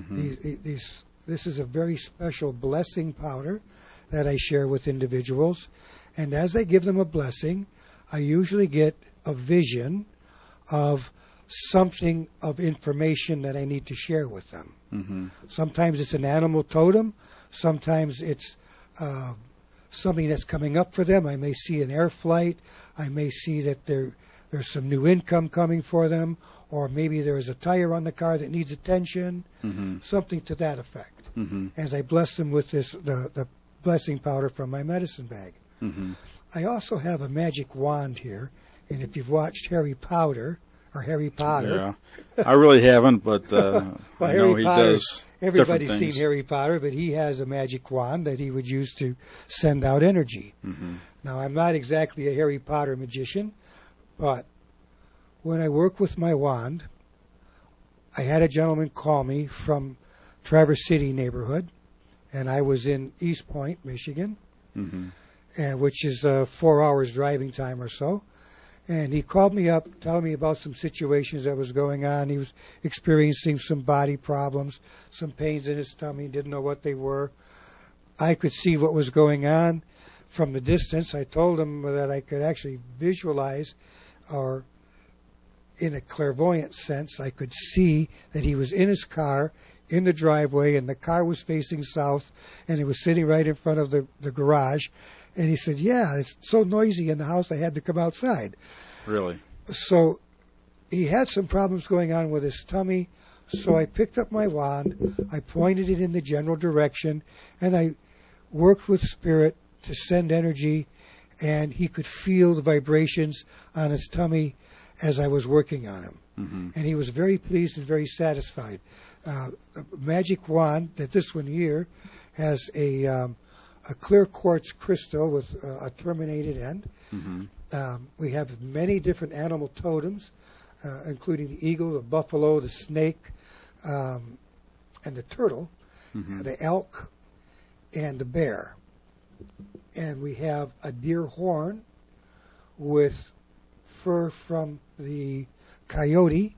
This is a very special blessing powder that I share with individuals, and as I give them a blessing, I usually get a vision of something of information that I need to share with them. Sometimes it's an animal totem, sometimes it's something that's coming up for them. I may see an air flight, I may see that there's some new income coming for them, or maybe there's a tire on the car that needs attention, something to that effect. As I bless them with the blessing powder from my medicine bag. I also have a magic wand here, and if you've watched Harry Potter, yeah, I really haven't, but well, I know he does. Everybody's seen Harry Potter, but he has a magic wand that he would use to send out energy. Now, I'm not exactly a Harry Potter magician, but when I work with my wand, I had a gentleman call me from Traverse City neighborhood, and I was in East Point, Michigan, which is 4 hours driving time or so. And he called me up, telling me about some situations that was going on. He was experiencing some body problems, some pains in his tummy, didn't know what they were. I could see what was going on from the distance. I told him that I could actually visualize, or in a clairvoyant sense, I could see that he was in his car, in the driveway, and the car was facing south, and he was sitting right in front of the garage. And he said, yeah, it's so noisy in the house, I had to come outside. Really? So he had some problems going on with his tummy, so I picked up my wand, I pointed it in the general direction, and I worked with Spirit to send energy, and he could feel the vibrations on his tummy as I was working on him. And he was very pleased and very satisfied. A magic wand, that this one here, has a clear quartz crystal with a terminated end. We have many different animal totems, including the eagle, the buffalo, the snake, and the turtle, the elk, and the bear. And we have a deer horn with fur from the coyote,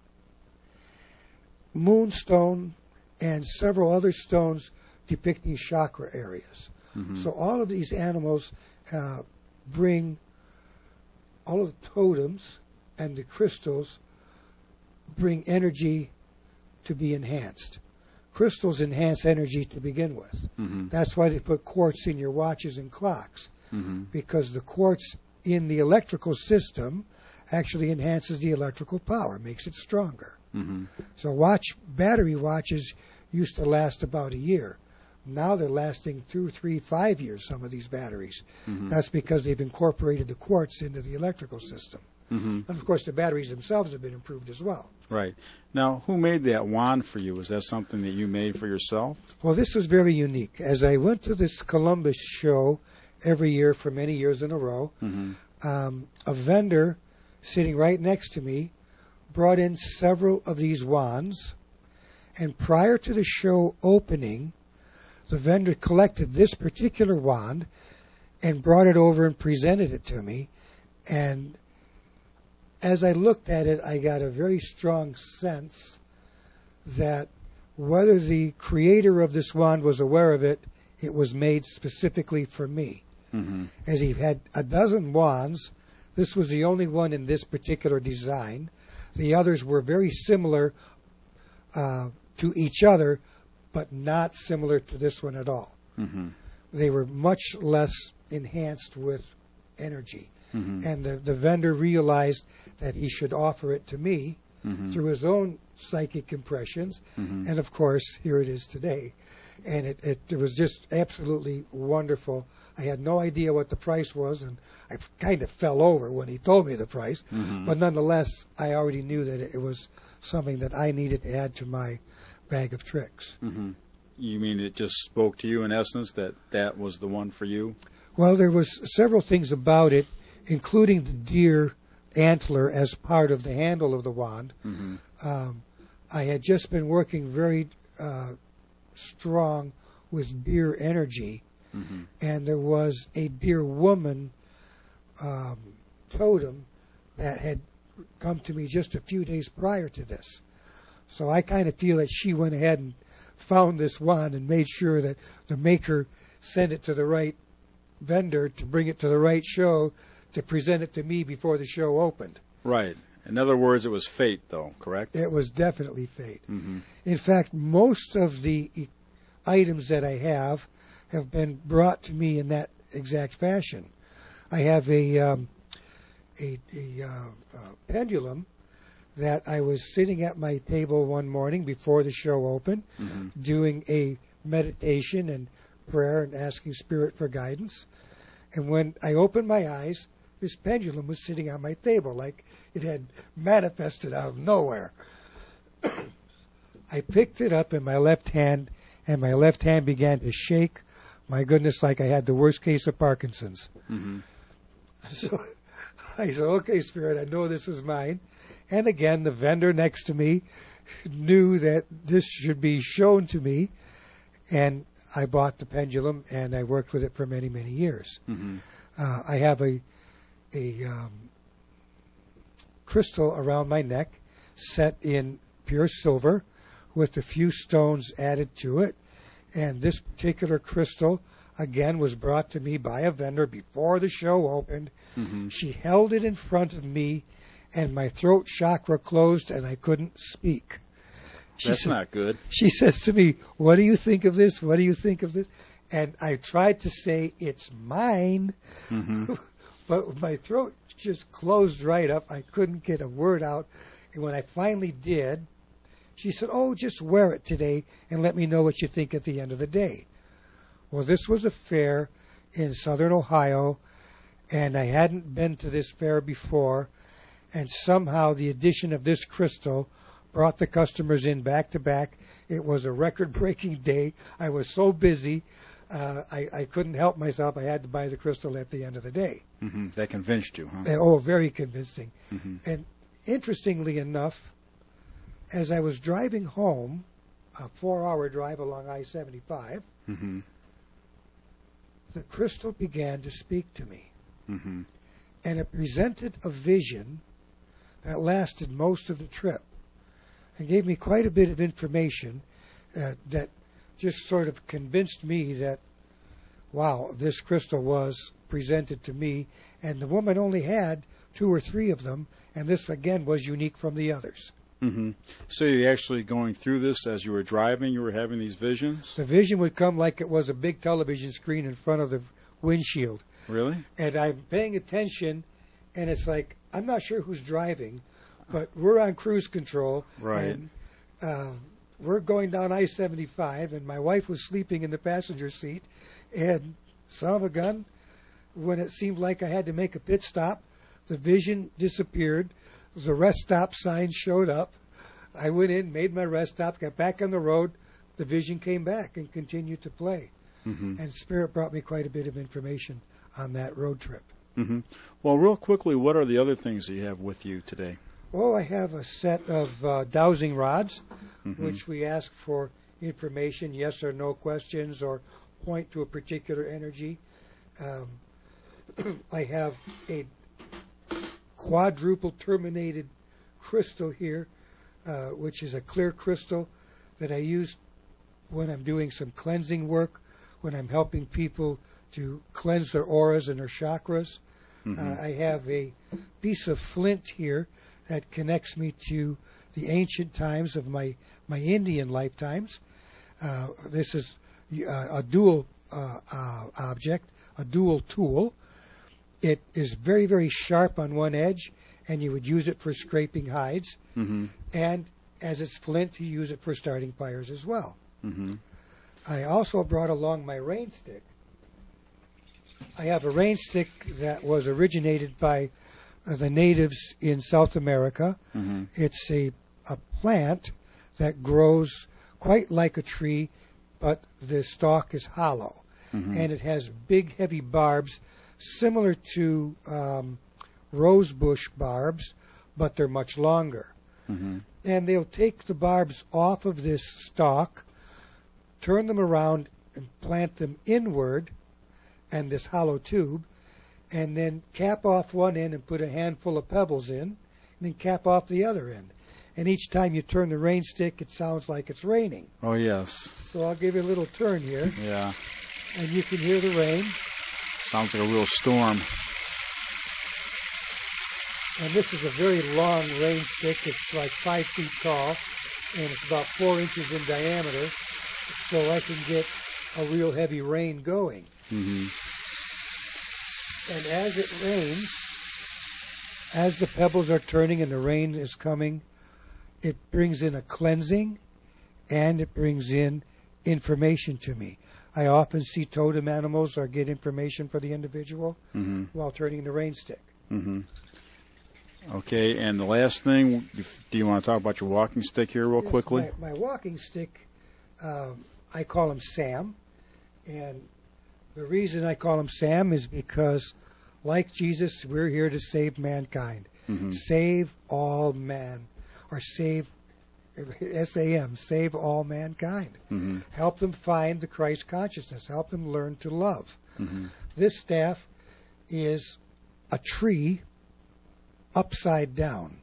moonstone, and several other stones depicting chakra areas. So all of these animals bring, all of the totems and the crystals bring energy to be enhanced. Crystals enhance energy to begin with. That's why they put quartz in your watches and clocks, because the quartz in the electrical system actually enhances the electrical power, makes it stronger. So battery watches used to last about a year. Now they're lasting 2, 3, 5 years, some of these batteries. That's because they've incorporated the quartz into the electrical system. And, of course, the batteries themselves have been improved as well. Right. Now, who made that wand for you? Was that something that you made for yourself? Well, this was very unique. As I went to this Columbus show every year for many years in a row, a vendor sitting right next to me brought in several of these wands, and prior to the show opening, the vendor collected this particular wand and brought it over and presented it to me. And as I looked at it, I got a very strong sense that whether the creator of this wand was aware of it, it was made specifically for me. As he had a dozen wands, this was the only one in this particular design. The others were very similar to each other, but not similar to this one at all. They were much less enhanced with energy. And the vendor realized that he should offer it to me through his own psychic impressions. And, of course, here it is today. and it was just absolutely wonderful. I had no idea what the price was, and I kind of fell over when he told me the price. Mm-hmm. But nonetheless, I already knew that it was something that I needed to add to my bag of tricks. Mm-hmm. You mean it just spoke to you in essence that that was the one for you? Well, there was several things about it, including the deer antler as part of the handle of the wand. Mm-hmm. I had just been working very strong with deer energy, Mm-hmm. and there was a deer woman totem that had come to me just a few days prior to this. So I kind of feel that she went ahead and found this wand and made sure that the maker sent it to the right vendor to bring it to the right show to present it to me before the show opened. Right. In other words, it was fate, though, correct? It was definitely fate. Mm-hmm. In fact, most of the items that I have been brought to me in that exact fashion. I have a pendulum that I was sitting at my table one morning before the show opened, Mm-hmm. doing a meditation and prayer and asking Spirit for guidance. And when I opened my eyes, this pendulum was sitting on my table like it had manifested out of nowhere. I picked it up in my left hand, and my left hand began to shake. My goodness, like I had the worst case of Parkinson's. Mm-hmm. So I said, okay, Spirit, I know this is mine. And again, the vendor next to me knew that this should be shown to me, and I bought the pendulum, and I worked with it for many, many years. Mm-hmm. I have a crystal around my neck set in pure silver with a few stones added to it. And this particular crystal, again, was brought to me by a vendor before the show opened. Mm-hmm. She held it in front of me, and my throat chakra closed, and I couldn't speak. That's not good. She says to me, what do you think of this? What do you think of this? And I tried to say, it's mine, Mm-hmm. but my throat just closed right up. I couldn't get a word out. And when I finally did, she said, oh, just wear it today and let me know what you think at the end of the day. Well, this was a fair in southern Ohio, and I hadn't been to this fair before, and somehow the addition of this crystal brought the customers in back to back. It was a record-breaking day. I was so busy, I couldn't help myself. I had to buy the crystal at the end of the day. Mm-hmm. That convinced you, huh? Oh, very convincing. Mm-hmm. And interestingly enough, as I was driving home, a 4-hour drive along I-75, Mm-hmm. the crystal began to speak to me. Mm-hmm. And it presented a vision that lasted most of the trip and gave me quite a bit of information that just sort of convinced me that, wow, this crystal was presented to me, and the woman only had 2 or 3 of them, and this, again, was unique from the others. Mm-hmm. So you're actually going through this as you were driving, you were having these visions? The vision would come like it was a big television screen in front of the windshield. Really? And I'm paying attention, and it's like, I'm not sure who's driving, but we're on cruise control. Right. And we're going down I-75, and my wife was sleeping in the passenger seat, and son of a gun, when it seemed like I had to make a pit stop, the vision disappeared. The rest stop sign showed up. I went in, made my rest stop, got back on the road. The vision came back and continued to play. Mm-hmm. And Spirit brought me quite a bit of information on that road trip. Mm-hmm. Well, real quickly, what are the other things that you have with you today? Oh, I have a set of dowsing rods, Mm-hmm. which we ask for information, yes or no questions, or point to a particular energy. I have a quadruple terminated crystal here, which is a clear crystal that I use when I'm doing some cleansing work, when I'm helping people to cleanse their auras and their chakras. Mm-hmm. I have a piece of flint here that connects me to the ancient times of my Indian lifetimes. This is a dual object, a dual tool. It is very, very sharp on one edge, and you would use it for scraping hides. Mm-hmm. And as it's flint, you use it for starting fires as well. Mm-hmm. I also brought along my rain stick. I have a rain stick that was originated by the natives in South America. Mm-hmm. It's a plant that grows quite like a tree, but the stalk is hollow. Mm-hmm. And it has big, heavy barbs, similar to rosebush barbs, but they're much longer. Mm-hmm. And they'll take the barbs off of this stalk, turn them around, and plant them inward, and this hollow tube, and then cap off one end and put a handful of pebbles in, and then cap off the other end. And each time you turn the rain stick, it sounds like it's raining. Oh, yes. So I'll give you a little turn here, Yeah. and you can hear the rain. Sounds like a real storm. And this is a very long rain stick. It's like 5 feet tall, and it's about 4 inches in diameter, so I can get a real heavy rain going. Mm-hmm. And as it rains, as the pebbles are turning and the rain is coming, it brings in a cleansing, and it brings in information to me. I often see totem animals or get information for the individual Mm-hmm. while turning the rain stick. Mm-hmm. Okay, and the last thing, do you want to talk about your walking stick here real Yes, quickly? My walking stick, I call him Sam. And the reason I call him Sam is because, like Jesus, we're here to save mankind. Mm-hmm. Save all man. Or save, S-A-M, save all mankind. Mm-hmm. Help them find the Christ consciousness. Help them learn to love. Mm-hmm. This staff is a tree upside down.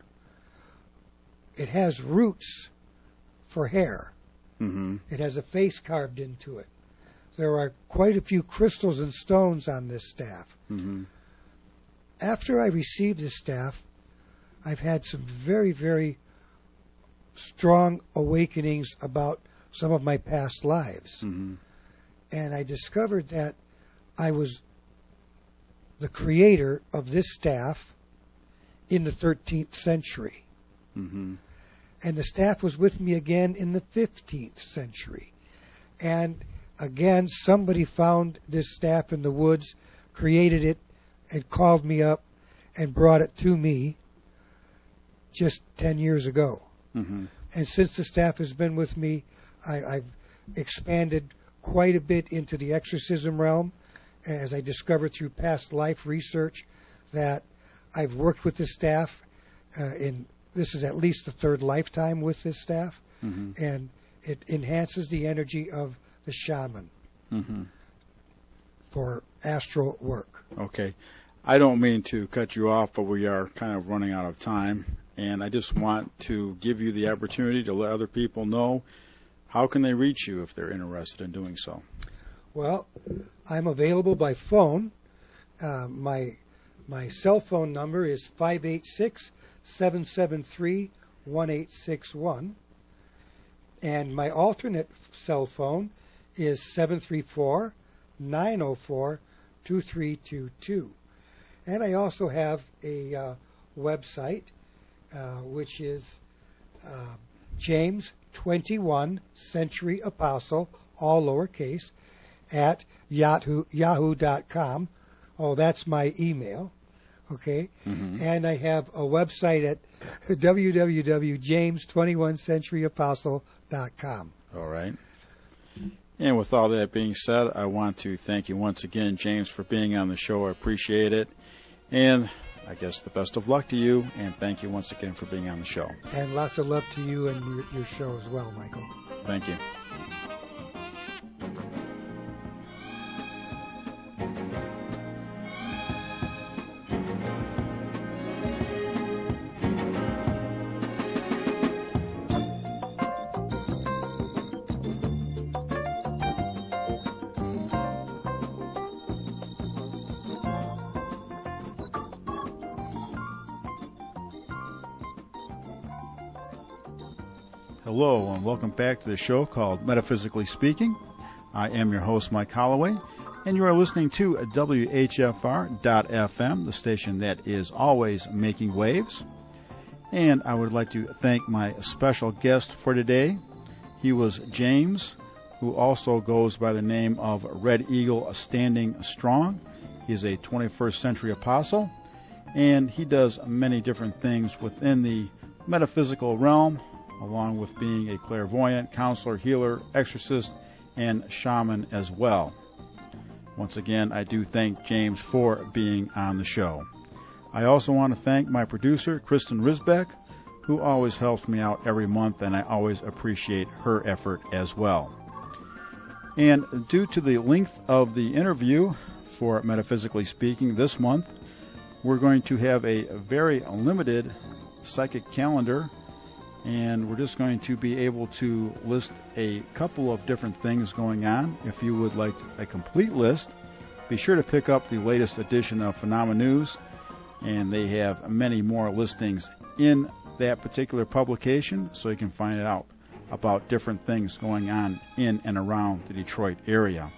It has roots for hair. Mm-hmm. It has a face carved into it. There are quite a few crystals and stones on this staff. Mm-hmm. After I received this staff, I've had some very, very strong awakenings about some of my past lives. Mm-hmm. And I discovered that I was the creator of this staff in the 13th century. Mm-hmm. And the staff was with me again in the 15th century. And again, somebody found this staff in the woods, created it, and called me up and brought it to me just 10 years ago. Mm-hmm. And since the staff has been with me, I've expanded quite a bit into the exorcism realm, as I discovered through past life research that I've worked with this staff this is at least the third lifetime with this staff, Mm-hmm. and it enhances the energy of the shaman Mm-hmm. for astral work. Okay. I don't mean to cut you off, but we are kind of running out of time. And I just want to give you the opportunity to let other people know how can they reach you if they're interested in doing so. Well, I'm available by phone. My cell phone number is 586-773-1861. And my alternate cell phone is 734-904-2322. And I also have a website, which is James 21 Century Apostle, all lowercase, at yahoo.com. Oh, that's my email. Okay. Mm-hmm. And I have a website at www.james21centuryapostle.com. All right. And with all that being said, I want to thank you once again, James, for being on the show. I appreciate it. And I guess the best of luck to you, and thank you once again for being on the show. And lots of love to you and your show as well, Michael. Thank you. Hello, and welcome back to the show called Metaphysically Speaking. I am your host, Mike Holloway, and you are listening to WHFR.FM, the station that is always making waves. And I would like to thank my special guest for today. He was James, who also goes by the name of Red Eagle Standing Strong. He's a 21st century apostle, and he does many different things within the metaphysical realm, along with being a clairvoyant, counselor, healer, exorcist, and shaman as well. Once again, I do thank James for being on the show. I also want to thank my producer, Kristen Risbeck, who always helps me out every month, and I always appreciate her effort as well. And due to the length of the interview for Metaphysically Speaking this month, we're going to have a very limited psychic calendar, and we're just going to be able to list a couple of different things going on. If you would like a complete list, be sure to pick up the latest edition of Phenomena News, and they have many more listings in that particular publication, so you can find out about different things going on in and around the Detroit area.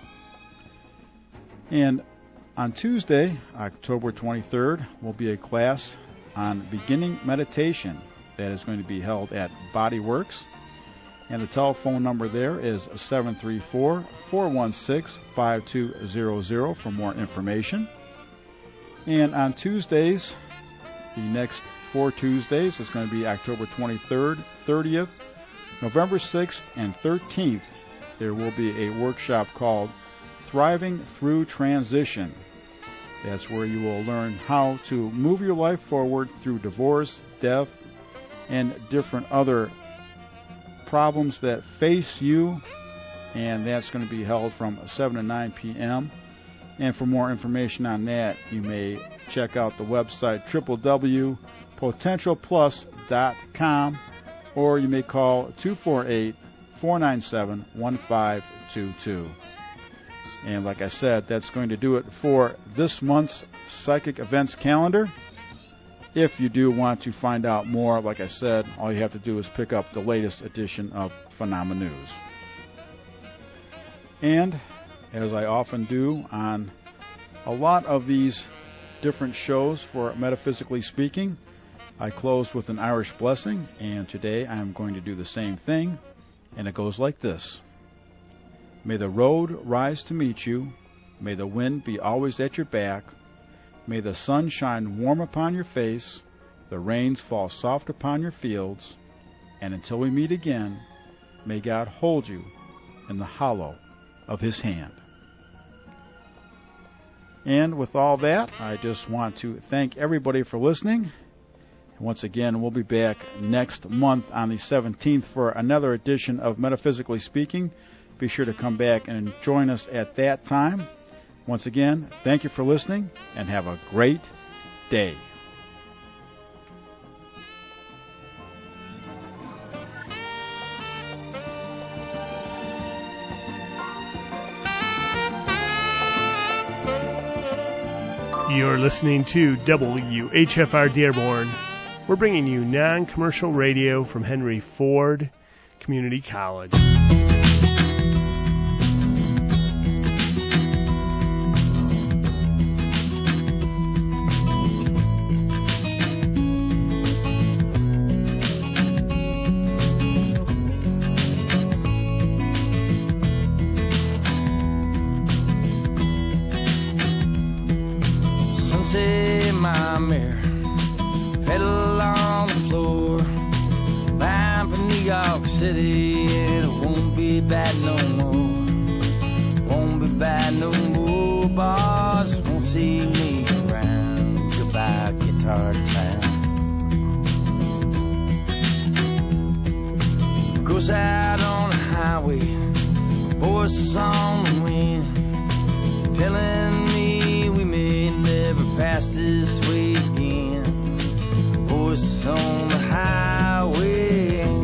And on Tuesday, October 23rd, will be a class on beginning meditation that is going to be held at Body Works. And the telephone number there is 734-416-5200 for more information. And on Tuesdays, the next 4 Tuesdays is going to be October 23rd, 30th, November 6th, and 13th. There will be a workshop called Thriving Through Transition. That's where you will learn how to move your life forward through divorce, death, and different other problems that face you. And that's going to be held from 7 to 9 p.m. And for more information on that, you may check out the website www.potentialplus.com, or you may call 248-497-1522. And like I said, that's going to do it for this month's Psychic Events Calendar. If you do want to find out more, like I said, all you have to do is pick up the latest edition of Phenomena News. And as I often do on a lot of these different shows for Metaphysically Speaking, I close with an Irish blessing, and today I'm going to do the same thing, and it goes like this. May the road rise to meet you. May the wind be always at your back. May the sun shine warm upon your face. The rains fall soft upon your fields. And until we meet again, may God hold you in the hollow of His hand. And with all that, I just want to thank everybody for listening. Once again, we'll be back next month on the 17th for another edition of Metaphysically Speaking. Be sure to come back and join us at that time. Once again, thank you for listening, and have a great day. You're listening to WHFR Dearborn. We're bringing you non-commercial radio from Henry Ford Community College. Sunset my mirror, pedal on the floor, bound for New York City, and it won't be bad no more. Won't be bad no more. Bars won't see me around. Goodbye, guitar town. Goes out on the highway, voices on the wind, telling me we may never pass this way again. Voices on